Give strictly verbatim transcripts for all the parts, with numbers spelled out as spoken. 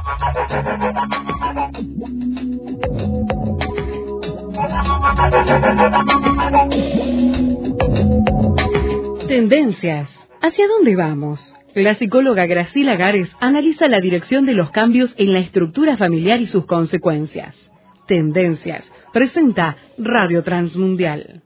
Tendencias. ¿Hacia dónde vamos? La psicóloga Graciela Gares analiza la dirección de los cambios en la estructura familiar y sus consecuencias. Tendencias. Presenta Radio Transmundial.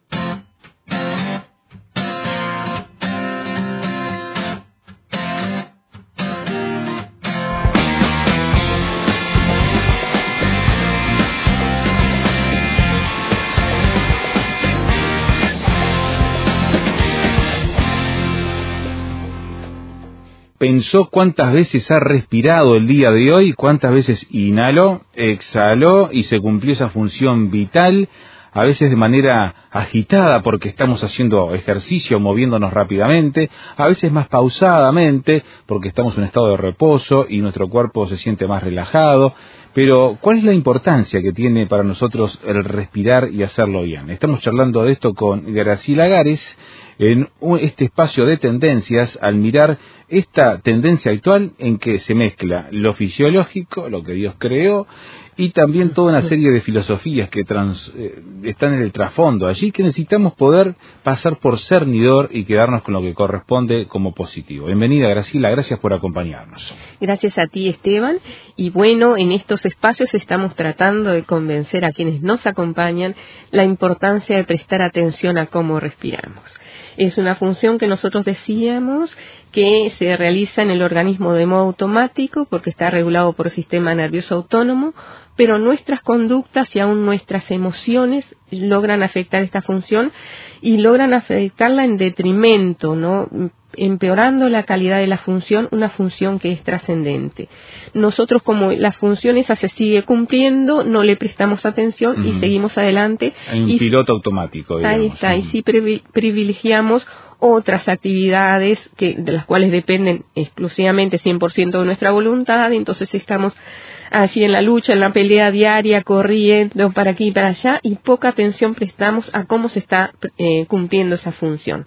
¿Pensó cuántas veces ha respirado el día de hoy? ¿Cuántas veces inhaló, exhaló y se cumplió esa función vital? A veces de manera agitada porque estamos haciendo ejercicio, moviéndonos rápidamente, a veces más pausadamente porque estamos en un estado de reposo y nuestro cuerpo se siente más relajado. Pero, ¿cuál es la importancia que tiene para nosotros el respirar y hacerlo bien? Estamos charlando de esto con Graciela Gares en este espacio de tendencias al mirar esta tendencia actual en que se mezcla lo fisiológico, lo que Dios creó, y también toda una serie de filosofías que trans, eh, están en el trasfondo allí, que necesitamos poder pasar por cernidor y quedarnos con lo que corresponde como positivo. Bienvenida, Graciela, gracias por acompañarnos. Gracias a ti, Esteban, y bueno, en estos espacios estamos tratando de convencer a quienes nos acompañan la importancia de prestar atención a cómo respiramos. Es una función que nosotros decíamos que se realiza en el organismo de modo automático porque está regulado por el sistema nervioso autónomo, pero nuestras conductas y aún nuestras emociones logran afectar esta función y logran afectarla en detrimento, ¿no?, empeorando la calidad de la función, una función que es trascendente. Nosotros, como la función esa se sigue cumpliendo, no le prestamos atención uh-huh. y seguimos adelante. Hay un y, piloto automático, digamos. Ahí está, uh-huh. y sí privilegiamos otras actividades que de las cuales dependen exclusivamente cien por ciento de nuestra voluntad, entonces estamos allí en la lucha, en la pelea diaria, corriendo para aquí y para allá, y poca atención prestamos a cómo se está eh, cumpliendo esa función.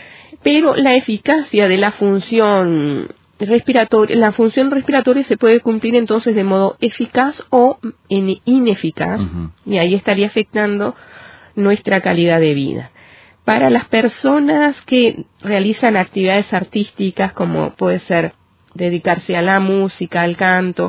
Pero la eficacia de la función respiratoria, la función respiratoria se puede cumplir entonces de modo eficaz o ineficaz, uh-huh. y ahí estaría afectando nuestra calidad de vida. Para las personas que realizan actividades artísticas, como puede ser dedicarse a la música, al canto,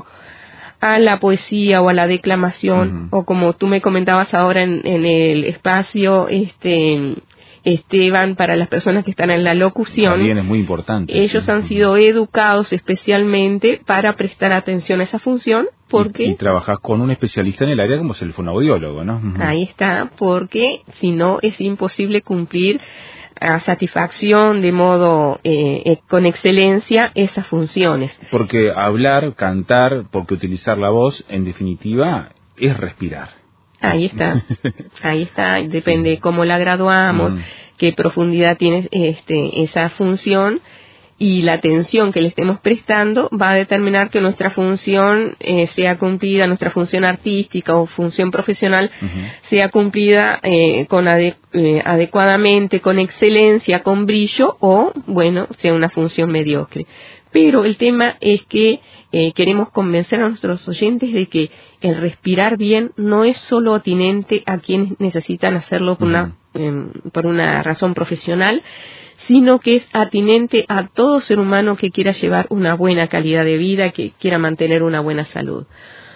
a la poesía o a la declamación, uh-huh. o como tú me comentabas ahora en, en el espacio, este... Esteban, para las personas que están en la locución, también es muy importante. Ellos sí. han sido educados especialmente para prestar atención a esa función, porque... Y, y trabajas con un especialista en el área como es el fonoaudiólogo, ¿no? Uh-huh. Ahí está, porque si no es imposible cumplir a satisfacción, de modo eh, eh, con excelencia, esas funciones. Porque hablar, cantar, porque utilizar la voz, en definitiva, es respirar. Ahí está, ahí está, depende sí. cómo la graduamos, mm. qué profundidad tiene este, esa función, y la atención que le estemos prestando va a determinar que nuestra función eh, sea cumplida, nuestra función artística o función profesional uh-huh. sea cumplida eh, con ade- eh, adecuadamente, con excelencia, con brillo, o, bueno, sea una función mediocre. Pero el tema es que eh, queremos convencer a nuestros oyentes de que el respirar bien no es solo atinente a quienes necesitan hacerlo por, uh-huh. una, eh, por una razón profesional, sino que es atinente a todo ser humano que quiera llevar una buena calidad de vida, que quiera mantener una buena salud.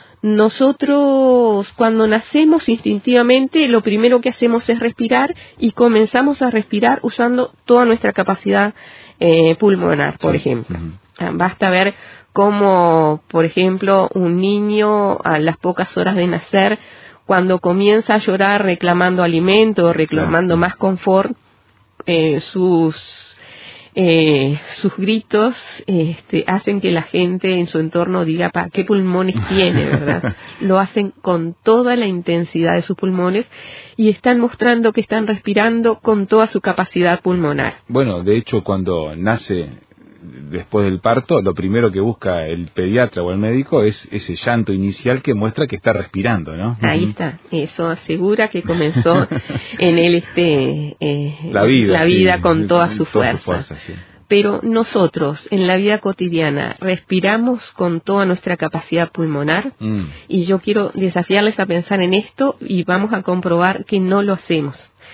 Nosotros, cuando nacemos instintivamente, lo primero que hacemos es respirar, y comenzamos a respirar usando toda nuestra capacidad eh, pulmonar, por sí. ejemplo. Uh-huh. Basta ver cómo, por ejemplo, un niño a las pocas horas de nacer, cuando comienza a llorar reclamando alimento, reclamando claro. más confort, eh, sus eh, sus gritos este, hacen que la gente en su entorno diga, ¿para qué pulmones tiene, verdad? Lo hacen con toda la intensidad de sus pulmones y están mostrando que están respirando con toda su capacidad pulmonar. Bueno, de hecho, cuando nace después del parto, lo primero que busca el pediatra o el médico es ese llanto inicial que muestra que está respirando, ¿no? Ahí está, eso asegura que comenzó en él este eh, la vida, la vida sí, con toda su toda fuerza. su fuerza sí. Pero nosotros, en la vida cotidiana, respiramos con toda nuestra capacidad pulmonar, mm. y yo quiero desafiarles a pensar en esto y vamos a comprobar que no lo hacemos.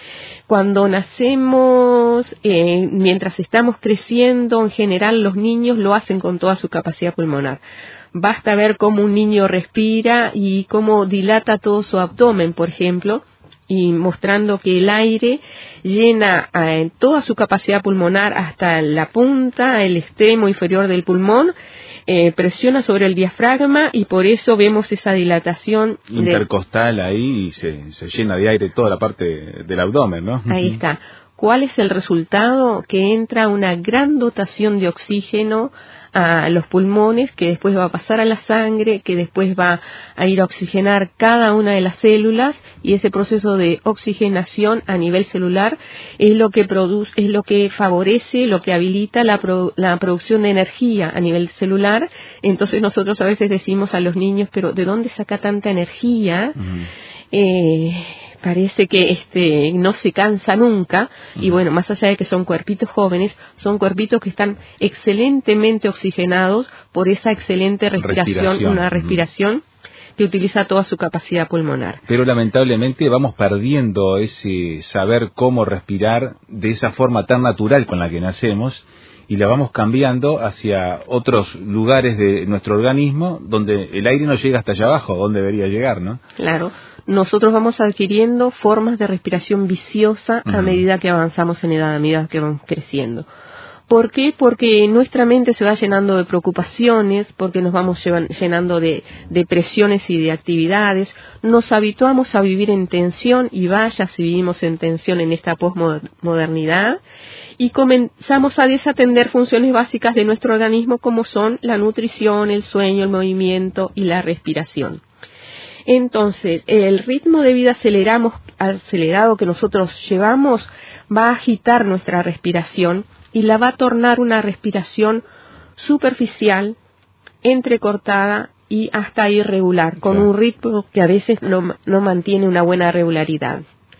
Cuando nacemos, eh, mientras estamos creciendo, en general los niños lo hacen con toda su capacidad pulmonar. Basta ver cómo un niño respira y cómo dilata todo su abdomen, por ejemplo, y mostrando que el aire llena eh, toda su capacidad pulmonar hasta la punta, el extremo inferior del pulmón, eh, presiona sobre el diafragma y por eso vemos esa dilatación intercostal de... ahí y se, se llena de aire toda la parte del abdomen, ¿no? Ahí está. ¿Cuál es el resultado? Que entra una gran dotación de oxígeno a los pulmones, que después va a pasar a la sangre, que después va a ir a oxigenar cada una de las células, y ese proceso de oxigenación a nivel celular es lo que produce, es lo que favorece, lo que habilita la, pro, la producción de energía a nivel celular. Entonces nosotros a veces decimos a los niños, pero ¿de dónde saca tanta energía? Uh-huh. Eh, parece que este no se cansa nunca, uh-huh. y bueno, más allá de que son cuerpitos jóvenes, son cuerpitos que están excelentemente oxigenados por esa excelente respiración, respiración. una respiración uh-huh. que utiliza toda su capacidad pulmonar. Pero lamentablemente vamos perdiendo ese saber cómo respirar de esa forma tan natural con la que nacemos, y la vamos cambiando hacia otros lugares de nuestro organismo donde el aire no llega hasta allá abajo, donde debería llegar, ¿no? Claro. Nosotros vamos adquiriendo formas de respiración viciosa a uh-huh. medida que avanzamos en edad, a medida que vamos creciendo. ¿Por qué? Porque nuestra mente se va llenando de preocupaciones, porque nos vamos llenando de, de presiones y de actividades, nos habituamos a vivir en tensión, y vaya si vivimos en tensión en esta posmodernidad, y comenzamos a desatender funciones básicas de nuestro organismo como son la nutrición, el sueño, el movimiento y la respiración. Entonces, el ritmo de vida aceleramos, acelerado que nosotros llevamos va a agitar nuestra respiración y la va a tornar una respiración superficial, entrecortada y hasta irregular, con un ritmo que a veces no, no mantiene una buena regularidad.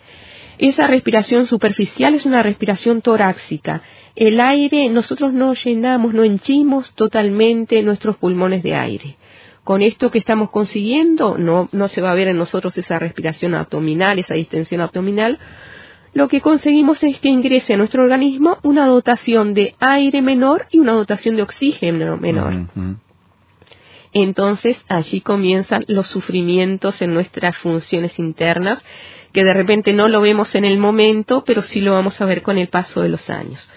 Esa respiración superficial es una respiración torácica. El aire, nosotros no llenamos, no henchimos totalmente nuestros pulmones de aire. Con esto que estamos consiguiendo, no, no se va a ver en nosotros esa respiración abdominal, esa distensión abdominal. Lo que conseguimos es que ingrese a nuestro organismo una dotación de aire menor y una dotación de oxígeno menor. Uh-huh. Entonces, allí comienzan los sufrimientos en nuestras funciones internas, que de repente no lo vemos en el momento, pero sí lo vamos a ver con el paso de los años.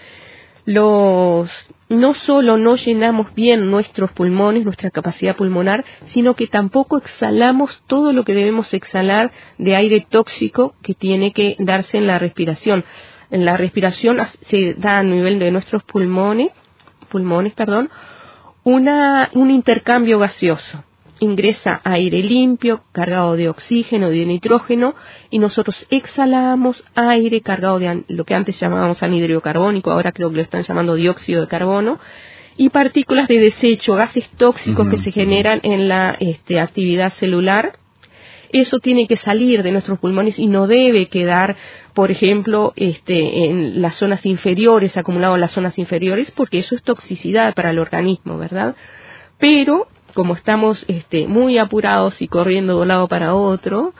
Los, no solo no llenamos bien nuestros pulmones, nuestra capacidad pulmonar, sino que tampoco exhalamos todo lo que debemos exhalar de aire tóxico que tiene que darse en la respiración. En la respiración se da a nivel de nuestros pulmones, pulmones, perdón, una, un intercambio gaseoso. Ingresa aire limpio, cargado de oxígeno y de nitrógeno, y nosotros exhalamos aire cargado de lo que antes llamábamos anhídrido carbónico, ahora creo que lo están llamando dióxido de carbono, y partículas de desecho, gases tóxicos uh-huh. que se generan en la este, actividad celular. Eso tiene que salir de nuestros pulmones y no debe quedar, por ejemplo, este, en las zonas inferiores, acumulado en las zonas inferiores, porque eso es toxicidad para el organismo, ¿verdad? Pero como estamos este, muy apurados y corriendo de un lado para otro,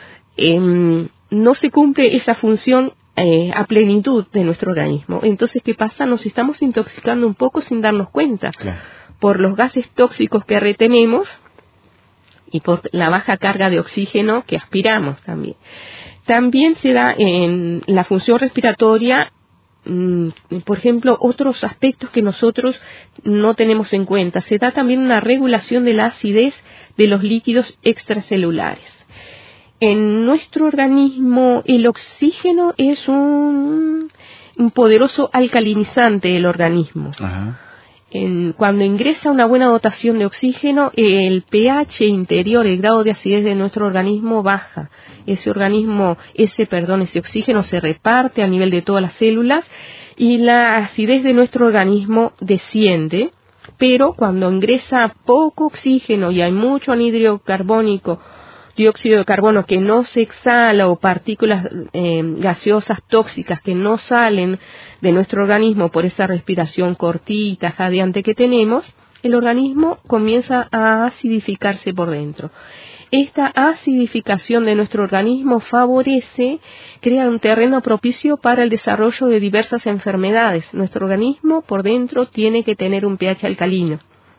eh, no se cumple esa función eh, a plenitud de nuestro organismo. Entonces, ¿qué pasa? Nos estamos intoxicando un poco sin darnos cuenta, claro, por los gases tóxicos que retenemos y por la baja carga de oxígeno que aspiramos también. También se da en la función respiratoria, por ejemplo, otros aspectos que nosotros no tenemos en cuenta. Se da también una regulación de la acidez de los líquidos extracelulares. En nuestro organismo el oxígeno es un, un poderoso alcalinizante del organismo. Ajá. En, cuando ingresa una buena dotación de oxígeno, el pH interior, el grado de acidez de nuestro organismo baja. Ese organismo, ese perdón, ese oxígeno se reparte a nivel de todas las células y la acidez de nuestro organismo desciende. Pero cuando ingresa poco oxígeno y hay mucho anhídrido carbónico dióxido de carbono que no se exhala o partículas eh, gaseosas tóxicas que no salen de nuestro organismo por esa respiración cortita, jadeante que tenemos, el organismo comienza a acidificarse por dentro. Esta acidificación de nuestro organismo favorece, crea un terreno propicio para el desarrollo de diversas enfermedades. Nuestro organismo por dentro tiene que tener un pH alcalino.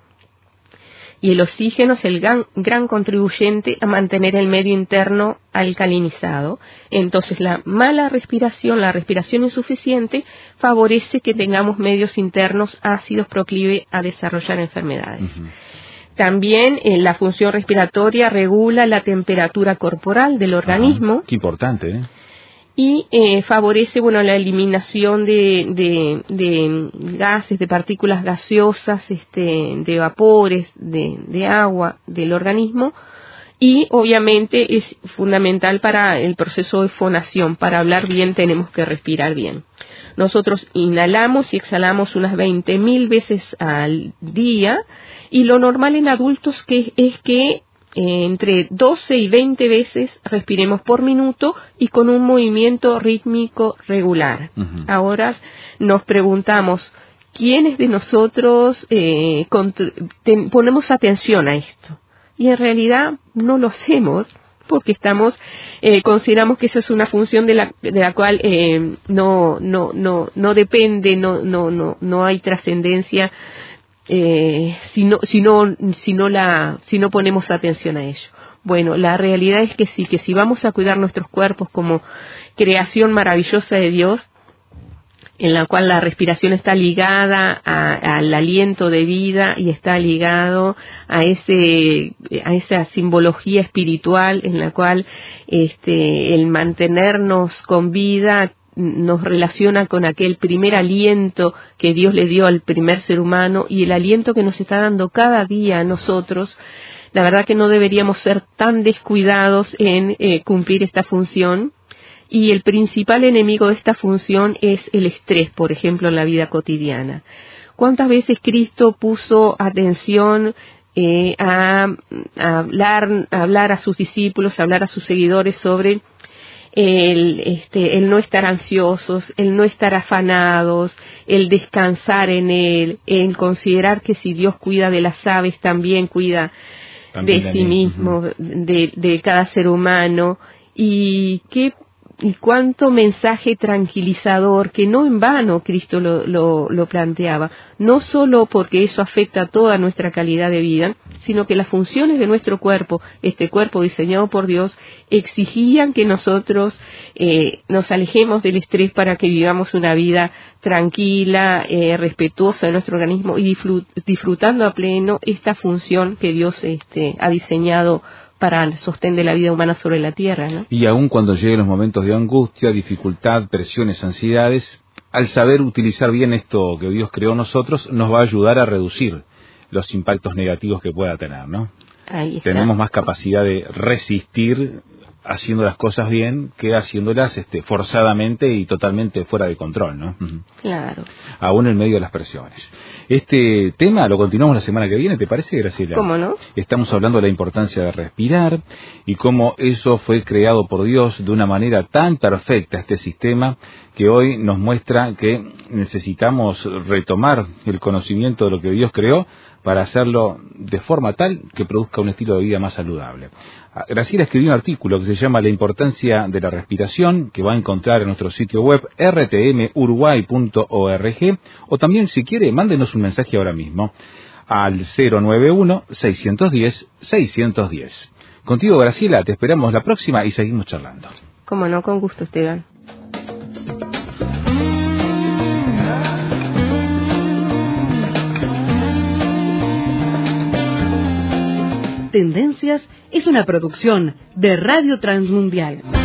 Y el oxígeno es el gran, gran contribuyente a mantener el medio interno alcalinizado. Entonces, la mala respiración, la respiración insuficiente, favorece que tengamos medios internos ácidos proclive a desarrollar enfermedades. Uh-huh. También eh, la función respiratoria regula la temperatura corporal del organismo. Ah, qué importante, ¿eh? Y eh, favorece, bueno, la eliminación de, de, de gases, de partículas gaseosas, este, de vapores, de, de agua del organismo. Y obviamente es fundamental para el proceso de fonación. Para hablar bien tenemos que respirar bien. Nosotros inhalamos y exhalamos unas veinte mil veces al día. Y lo normal en adultos que es que Eh, entre doce y veinte veces respiremos por minuto y con un movimiento rítmico regular. Uh-huh. Ahora nos preguntamos, ¿quiénes de nosotros eh, ten, ponemos atención a esto? Y en realidad no lo hacemos porque estamos eh, consideramos que esa es una función de la de la cual eh, no no no no depende, no no no no hay trascendencia. Eh, si no, si no, si no la, si no ponemos atención a ello. Bueno, la realidad es que sí, que si vamos a cuidar nuestros cuerpos como creación maravillosa de Dios, en la cual la respiración está ligada a, al aliento de vida y está ligado a ese, a esa simbología espiritual en la cual este, el mantenernos con vida nos relaciona con aquel primer aliento que Dios le dio al primer ser humano y el aliento que nos está dando cada día a nosotros. La verdad que no deberíamos ser tan descuidados en eh, cumplir esta función. Y el principal enemigo de esta función es el estrés, por ejemplo, en la vida cotidiana. ¿Cuántas veces Cristo puso atención eh, a, a hablar, a hablar a sus discípulos, a hablar a sus seguidores sobre El, este, el no estar ansiosos, el no estar afanados, el descansar en él, el considerar que si Dios cuida de las aves, también cuida también de sí mismo, uh-huh. de, de cada ser humano, y qué y cuánto mensaje tranquilizador, que no en vano Cristo lo, lo, lo planteaba, no solo porque eso afecta a toda nuestra calidad de vida, sino que las funciones de nuestro cuerpo, este cuerpo diseñado por Dios, exigían que nosotros eh, nos alejemos del estrés para que vivamos una vida tranquila, eh, respetuosa de nuestro organismo y disfrut, disfrutando a pleno esta función que Dios este, ha diseñado para el sostén de la vida humana sobre la tierra, ¿no? Y aun cuando lleguen los momentos de angustia, dificultad, presiones, ansiedades, al saber utilizar bien esto que Dios creó en nosotros, nos va a ayudar a reducir los impactos negativos que pueda tener, ¿no? Ahí está. Tenemos más capacidad de resistir haciendo las cosas bien que haciéndolas este, forzadamente y totalmente fuera de control, ¿no? Claro. Aún en medio de las presiones. Este tema lo continuamos la semana que viene, ¿te parece, Graciela? ¿Cómo no? Estamos hablando de la importancia de respirar y cómo eso fue creado por Dios de una manera tan perfecta, este sistema, que hoy nos muestra que necesitamos retomar el conocimiento de lo que Dios creó para hacerlo de forma tal que produzca un estilo de vida más saludable. Graciela escribió un artículo que se llama La importancia de la respiración, que va a encontrar en nuestro sitio web r t m uruguay punto org, o también, si quiere, mándenos un mensaje ahora mismo al cero nueve uno, seis uno cero, seis uno cero. Contigo, Graciela, te esperamos la próxima y seguimos charlando. Cómo no, con gusto, Esteban. Tendencias es una producción de Radio Transmundial.